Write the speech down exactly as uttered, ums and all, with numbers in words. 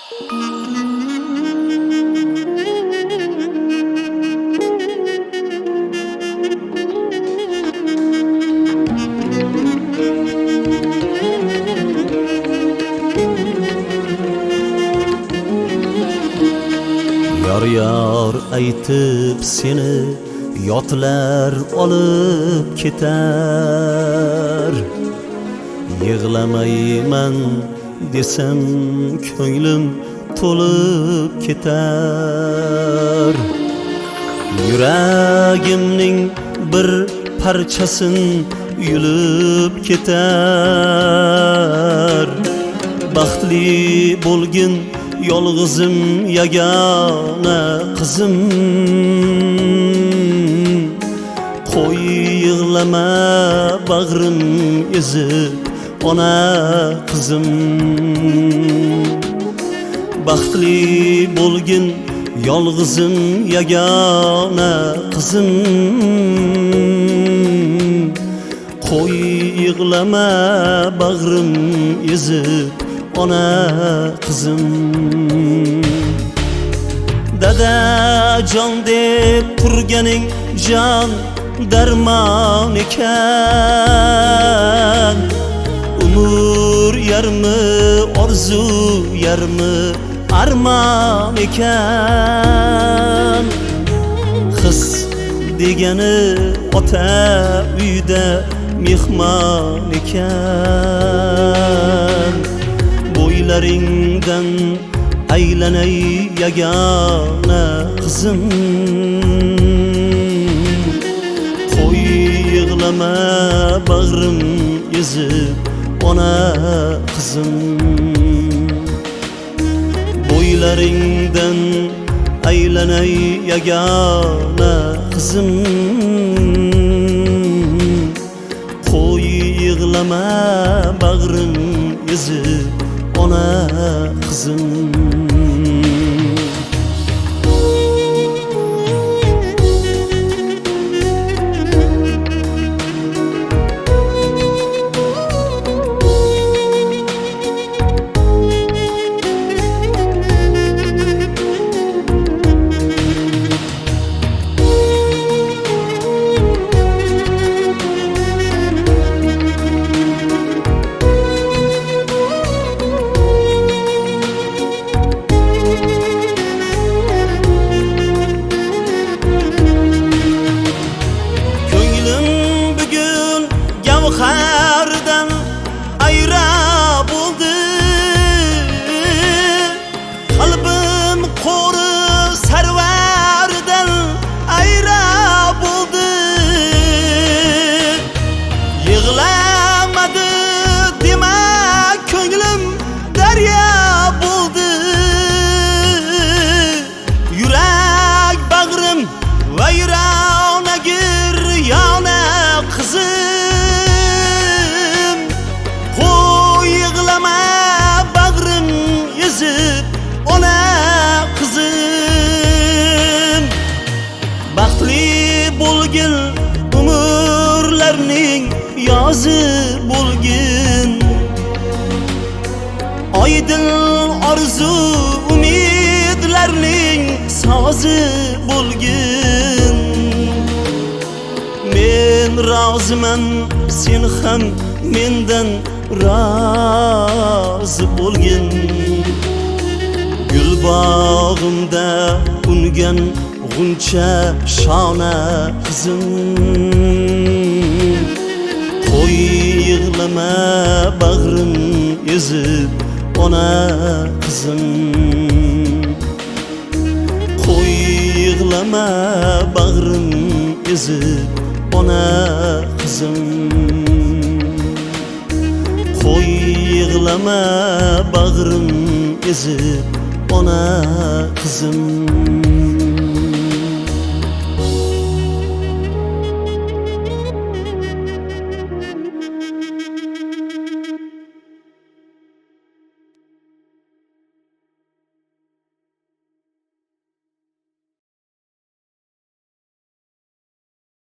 Yar yar aytib seni yotlar olib ketar. Yig'lamayman desam ko'nglim to'lib ketar. Yuragimning bir parchasin yulib ketar. Baxtli bo'lgin yolg'izim yagona qizim, qo'y yig'lama bag'rim ezib ona qizim. Baxtli bo'lgin yolg'izim yagona qizim, qo'y yig'lama bag'rim ezib ona qizim. Dadajon deb turganing jon darmon ekan. Umr yarmi orzu yarmi armon ekan. His degani ota uyda mehmon ekan. Bo'ylaringdan aylanay yagona qizim, qo'y yig'lama bag'rim ezib ona qizim. Bo'ylaringdan aylanay yagona qizim, qo'y yig'lama bag'rim ezib ona qizim. Gavhardan ayra bo'ldi, qalbim qo'ri sarvardan ayra bo'ldi. Yig'lamadi dema ko'nglim daryo bo'ldi. Yurak bag'rim vayrona giryona qizim, ona qizim. Baxtli bo'lgin umrlarning yozi bo'lgin. Oydin orzu umidlarning sozi bo'lgin. Men roziman, sen ham mendan rozi bo'lgin. Gul bog'imda ungan g'uncha shona qizim, qo'y yig'lama bag'rim ezib ona qizim. Qo'y yig'lama bag'rim ezib ona qizim. Qo'y yig'lama bag'rim ezib ona qizim.